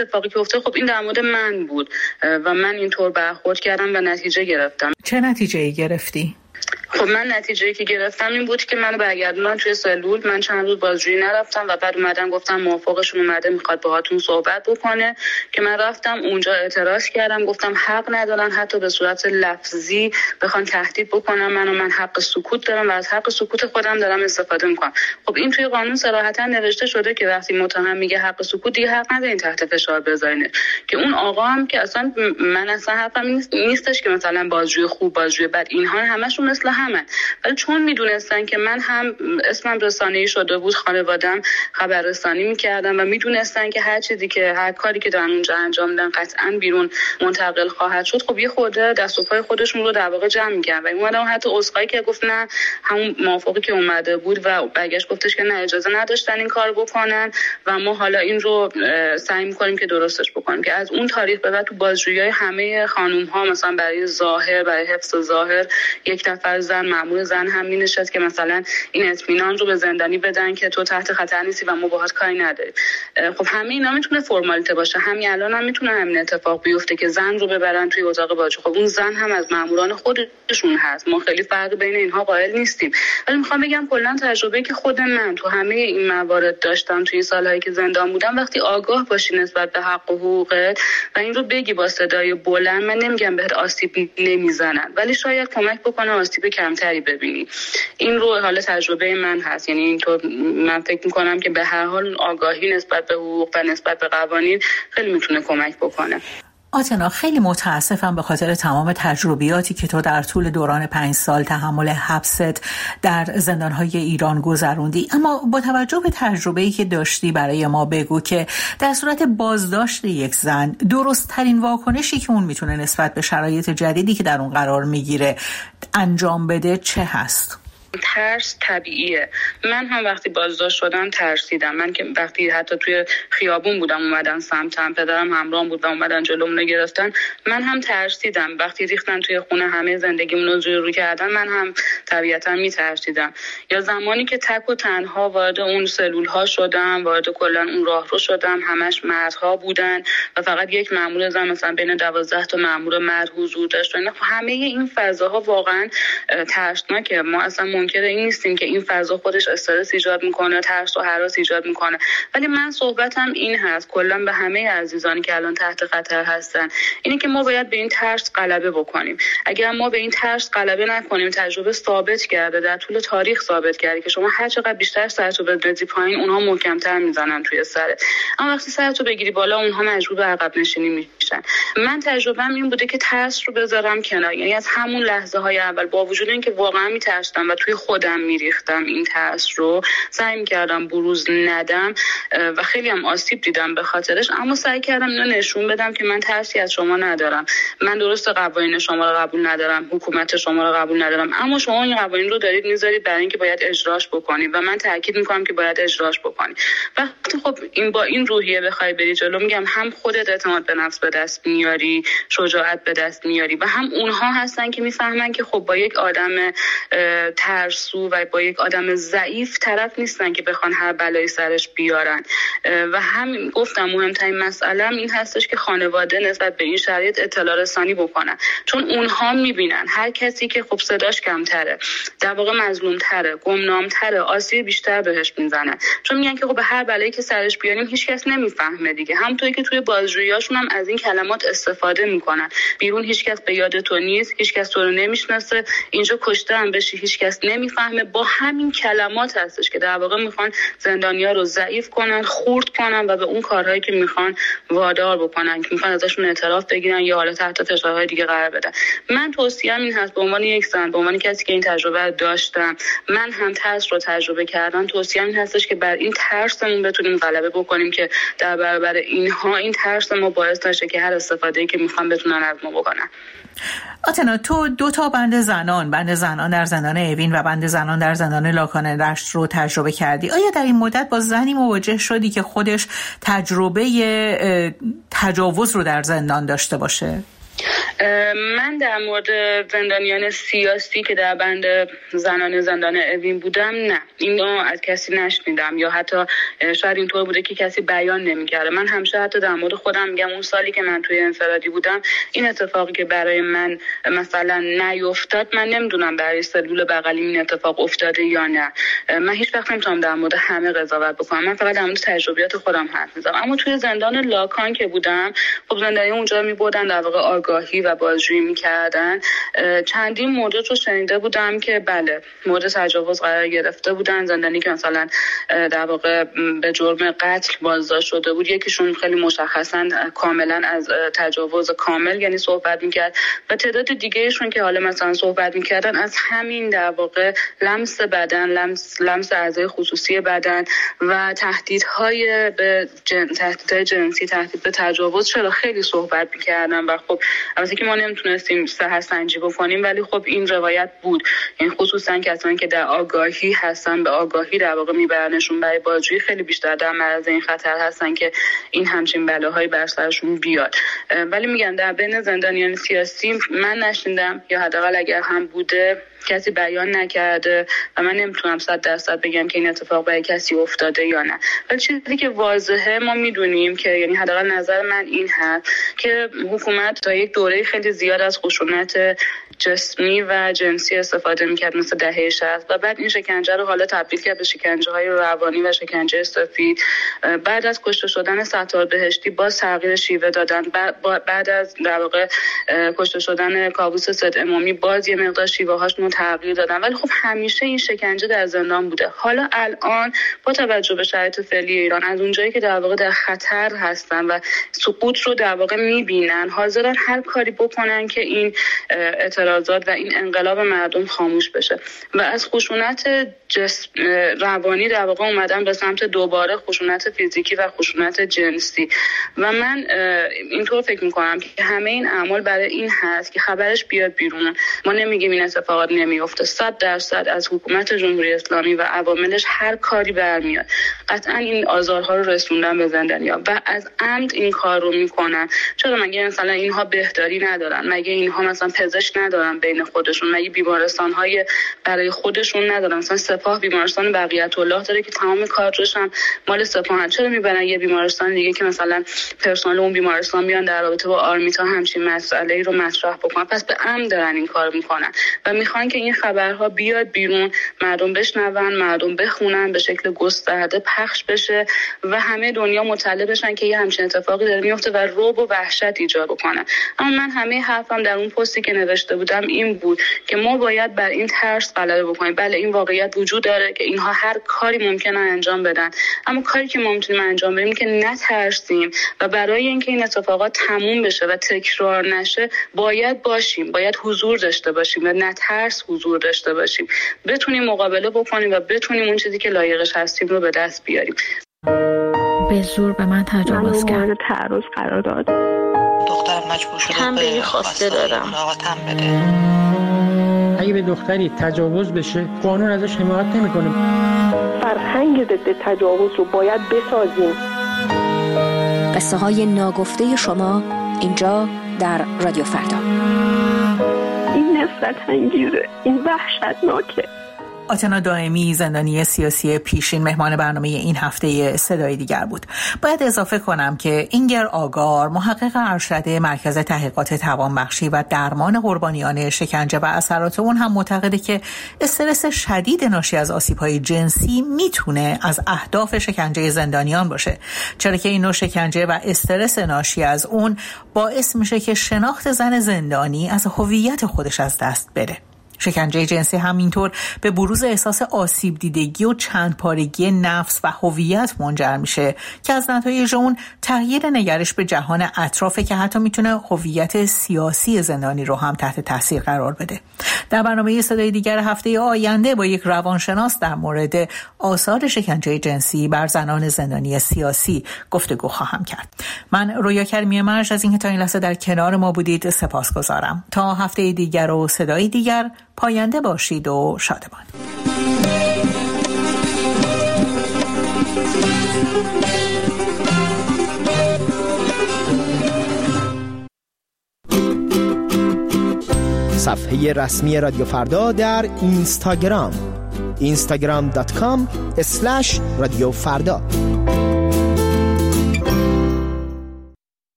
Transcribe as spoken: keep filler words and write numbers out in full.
اتفاقی که افتاد خب این در مورد من بود و من اینطور برخورد کردم و نتیجه گرفتم. چه نتیجه‌ای گرفتی؟ خب من نتیجه‌ای که گرفتم این بود که منو برگردوندن توی سلول. من چند روز بازجویی نرفتم و بعد اومدن گفتم موافقشون اومده میخواد باهاتون صحبت بکنه که من رفتم اونجا اعتراض کردم، گفتم حق ندارن حتی به صورت لفظی بخوان تهدید بکنم منو، من حق سکوت دارم و از حق سکوت خودم دارم استفاده میکنم. خب این توی قانون صراحتا نوشته شده که وقتی متهم میگه حق سکوت دیگه حق ندارین تحت فشار بذارین. که اون آقا هم که اصلا من اصلا حقم نیست نیستش که مثلا بازجوی خوب بازجوی بد، اینها همشون مثل همه، ولی چون میدونستن که من هم اسمم رسانه‌ای شده بود، خانواده‌ام خبررسانی میکردم و میدونستن که هر چیزی که هر کاری که دارن اونجا انجام میدن قطعاً بیرون منتقل خواهد شد، خب یه خورده دست و پای خودشون رو در واقع جمع میکردن و اومدن حتی عذرخواهی که گفت نه همون موافقی که اومده بود و برگشت گفتش که نه اجازه نداشتن این کار بکنن و ما حالا این رو سعی میکنیم که درستش بکنیم. که از اون تاریخ به بعد تو بازجویی‌های همه خانم‌ها مثلا برای ظاهر برای حفظ ظاهر یک نفر زن مأمور زن هم می‌نشست که مثلا این اطمینان رو به زندانی بدن که تو تحت خطر نیستی و ما باهات کاری نداریم. خب همه اینا میتونه فرمالیته باشه، همین الان هم میتونه همین اتفاق بیفته که زن رو ببرن توی اتاق بازجویی. خب اون زن هم از مأموران خودشون هست، ما خیلی فرق بین اینها قائل نیستیم. ولی میخوام بگم کلا تجربه‌ای که خود من تو همه این موارد داشتم توی سالهایی که زندان بودم، وقتی آگاه باشی نسبت به حق و حقوقت و این رو بگی با صدای بلند، من نمیگم بهت آسیب نمیزنن ولی شاید کمک بکنه آسیب کمتری ببینی. این رو حالا تجربه من هست، یعنی اینطور من فکر میکنم که به هر حال آگاهی نسبت به حقوق و نسبت به قوانین خیلی میتونه کمک بکنه. آتنا خیلی متاسفم به خاطر تمام تجربیاتی که تو در طول دوران پنج سال تحمل حبست در زندانهای ایران گذروندی، اما با توجه به تجربه‌ای که داشتی برای ما بگو که در صورت بازداشت یک زن درست ترین واکنشی که اون میتونه نسبت به شرایط جدیدی که در اون قرار میگیره انجام بده چه هست؟ ترس طبیعیه. من هم وقتی بازداشت شدم ترسیدم. من که وقتی حتی توی خیابون بودم اومدن سمتم، پدرم همراهم بود و اومدن جلومونو گرفتن، من هم ترسیدم. وقتی ریختن توی خونه همه زندگیمون رو جورو کردن، من هم طبیعتا میترسیدم. یا زمانی که تک و تنها وارد اون سلول ها شدم، وارد کلا اون راهرو شدم، همش مردها بودن و فقط یک مأمور زن مثلا بین دوازده تا مأمور مرد حضور داشت. همه این فضاها واقعا ترسناکه. ما اصلا منکر این نیستیم که این فضا خودش استرس ایجاد میکنه، ترس و هراس ایجاد میکنه، ولی من صحبتم این هست کلا به همه عزیزانی که الان تحت خطر هستن، اینه که ما باید به این ترس غلبه بکنیم. اگر ما به این ترس غلبه نکنیم، تجربه ثابت کرده، در طول تاریخ ثابت کرده که شما هر چقدر بیشتر سرتو بندازی پایین، اونها محکم‌تر میزنن توی سرت، اما وقتی سرتو بگیری بالا، اونها مجبور به عقب نشینی میشن. من تجربه‌ام این بوده که ترس رو بذارم کنار، یعنی از همون لحظه های اول با وجود اینکه واقعا میترسیدم و توی خودم میریختم این ترس رو، سعی میکردم بروز ندم و خیلی هم آسیب دیدم به خاطرش، اما سعی کردم اینو نشون بدم که من ترسی از شما ندارم. من درست قوانین شما رو قبول ندارم، حکومت شما رو قبول ندارم، اما شما این قوانین رو دارید میذارید برای اینکه باید اجراش بکنید و من تاکید میکنم که باید اجراش بکنید. وقتی خب این با این روحیه بخوای بری جلو، میگم هم خودت اعتماد به نفس به دست میاری، شجاعت به دست میاری و هم اونها هستن که میفهمن که خب با یک آدم ترسو و با یک آدم ضعیف طرف نیستن که بخوان هر بلایی سرش بیارن. و هم گفتم مهمترین مسئله این هستش که خانواده نسبت به این شرایط اطلاع رسانی بکنن، چون اونها میبینن هر کسی که خب صداش کمتره، در واقع مظلومتره، گمنامتره، آسیب بیشتر بهش میزنن، چون میگن که خب به هر بلایی که سرش بیاریم هیچکس نمیفهمه دیگه. همونطوری که توی بازجوییاشون هم از این کلمات استفاده میکنن، بیرون هیچکس به یاد تو نیست، هیچکس تو رو نمیشناسه، اینجا کشته هم بشی هیچکس نمیفهمه. با همین کلمات هستش که در واقع میخوان زندانیا رو ضعیف کنن، خرد کنن و به اون کارهایی که میخوان وادار بکنن، که میخوان ازشون اعتراف بگیرن یا حالا تحت فشارهای دیگه قرار بدن. من توصیه‌ام این هست، به عنوان یک زن، به عنوان کسی که این تجربه داشتم، من هم ترس رو تجربه کردم، توصیه‌ام این هستش که بر این ترسمون بتونیم غلبه بکنیم که در برابر اینها این ترس ما باعث نشه که هر استفاده‌ای که میخوان بتونن از ما بکنن. آتنا، تو دو تا بند زنان، بند زنان در زندان اوین و بند زنان در زندان لاکان رشت رو تجربه کردی. آیا در این مدت با زنی مواجه شدی که خودش تجربه تجاوز رو در زندان داشته باشه؟ من در مورد زندانیان سیاسی که در بند زنان زندان اوین بودم نه، اینو از کسی نشنیدم یا حتی شاید اینطور بوده که کسی بیان نمی‌کرده. من همیشه حتی در مورد خودم میگم اون سالی که من توی انفرادی بودم این اتفاقی که برای من مثلا نیفتاد، من نمیدونم برای سلول بغلیم این اتفاق افتاده یا نه. من هیچ وقت نمیتونم در مورد همه قضاوت بکنم، من فقط در مورد تجربیات خودم حرف میزنم. اما توی زندان لاکان که بودم، خب زندانیان اونجا میبردن در واقع آگاهی و بازجویی میکردن. چندین مورد رو شنیده بودم که بله مورد تجاوز قرار گرفته بودن، زندانی که مثلا در واقع به جرم قتل بازداشت شده بود، یکیشون خیلی مشخصا کاملا از تجاوز کامل یعنی صحبت میکرد و تعداد دیگه ایشون که حالا مثلا صحبت میکردن از همین در واقع لمس بدن، لمس لمس اعضای خصوصی بدن و تهدیدهای به جن... تهدیدهای جنسی، تهدید به تجاوز چرا خیلی صحبت میکردن و خب البته که ما نمیتونستیم صحت سنجی بکنیم ولی خب این روایت بود، یعنی خصوصا کسانی که در آگاهی هستن به آگاهی در واقع میبرنشون برای بازجویی خیلی بیشتر در معرض این خطر هستن که این همچین بلاهایی بر سرشون بیاد. ولی میگم در بین زندانیان سیاسی من نشنیدم یا حداقل اگر هم بوده کسی بیان نکرده و من نمیتونم صد درصد بگم که این اتفاق برای کسی افتاده یا نه. ولی چیزی که واضحه ما میدونیم که یعنی حداقل نظر من این هست که حکومت تا یک دوره خیلی زیاد از خشونت جسمی و جنسی استفاده میکرد مثل دهه شصت و بعد این شکنجه رو حالا تبدیل کرد به شکنجه های روانی و شکنجه سفید. بعد از کشته شدن ستار بهشتی باز تغییر شیوه دادن، بعد از در واقع کشته شدن کاووس سید امامی باز یه مقدار شیوه هاش تغییر دادن، ولی خب همیشه این شکنجه در زندان بوده. حالا الان با توجه به شرایط فعلی ایران از اونجایی که در واقع در خطر هستن و سقوط رو در واقع میبینن، حاضرن هر کاری بکنن که این اعتراضات و این انقلاب مردم خاموش بشه و از خشونت جسم روانی در واقع اومدن به سمت دوباره خشونت فیزیکی و خشونت جنسی. و من اینطور فکر میکنم که همه این اعمال برای این هست که خبرش بیاد بیرون. ما نمیگیم این اتفاقات نمیفته، صد درصد از حکومت جمهوری اسلامی و عواملش هر کاری برمیاد. قطعا این آزارها رو رسوندن به زندانیان و از عمد این کار رو میکنن. چرا مگه مثلا اینها بهداری ندارن؟ مگه اینها مثلا پزشک ندارن بین خودشون؟ مگه بیمارستان‌های برای خودشون ندارن؟ مثلا سپاه بیمارستان بقیت الله داره که تمام کادرش هم مال سپاهن. چرا میبرن یه بیمارستان دیگه که مثلا پرسنل اون بیمارستان میان در رابطه با آرمیتا همچین مسئله‌ای رو مطرح بکنن؟ پس به عمد دارن این کارو میکنن و میخوان که این خبرها بیاد بیرون، مردم بشنون، مردم بخونن، به شکل گسترده پخش بشه و همه دنیا مطلع بشن که یه همچین اتفاقی داره میفته و رعب و وحشت ایجاد بکنن. اما من همه حرفم در اون پستی که نوشته بودم این بود که ما باید بر این ترس غلبه بکنیم. بله این واقعیت وجود داره که اینها هر کاری ممکنه انجام بدن، اما کاری که ما میتونیم انجام بدیم که نترسیم و برای اینکه این اتفاقات تموم بشه و تکرار نشه باید باشیم، باید حضور داشته باشیم و نترس حضور داشته باشیم، بتونیم مقابله بکنیم و بتونیم اون چیزی که لایقش هستیم رو به دست بیاریم. به زور به من تجاوز کرد. من تعرض قرار داد. دختر مجبور شده تنبیهی خواسته دارم. اگه به دختری تجاوز بشه قانون ازش حمایت نمیکنه. فرهنگ ضد تجاوز رو باید بسازیم. قصه های ناگفته شما اینجا در رادیو فردا. این نفرت انگیزه، این وحشتناکه. آتنا دائمی زندانی سیاسی پیشین مهمان برنامه این هفته صدای دیگر بود. باید اضافه کنم که اینگر آگار محقق ارشد مرکز تحقیقات توانبخشی و درمان قربانیان شکنجه و اثرات اون هم معتقده که استرس شدید ناشی از آسیب‌های جنسی میتونه از اهداف شکنجه زندانیان باشه، چرا که این نوع شکنجه و استرس ناشی از اون باعث میشه که شناخت زن زندانی از هویت خودش از دست بره. شکنجه جنسی همینطور به بروز احساس آسیب دیدگی و چند پارگی نفس و هویت منجر میشه که از نتایج اون تغییر نگرش به جهان اطرافه که حتی میتونه هویت سیاسی زندانی رو هم تحت تاثیر قرار بده. در برنامه صدای دیگر هفته آینده با یک روانشناس در مورد آثار شکنجه جنسی بر زنان زندانی سیاسی گفتگو خواهم کرد. من رویا کریمی مرج از اینکه تا این لحظه در کنار ما بودید سپاسگزارم. تا هفته دیگر و صدای دیگر پاینده باشید و شادمان. صفحه رسمی رادیو فردا در اینستاگرام اینستاگرام دات کام اسلش رادیو فردا.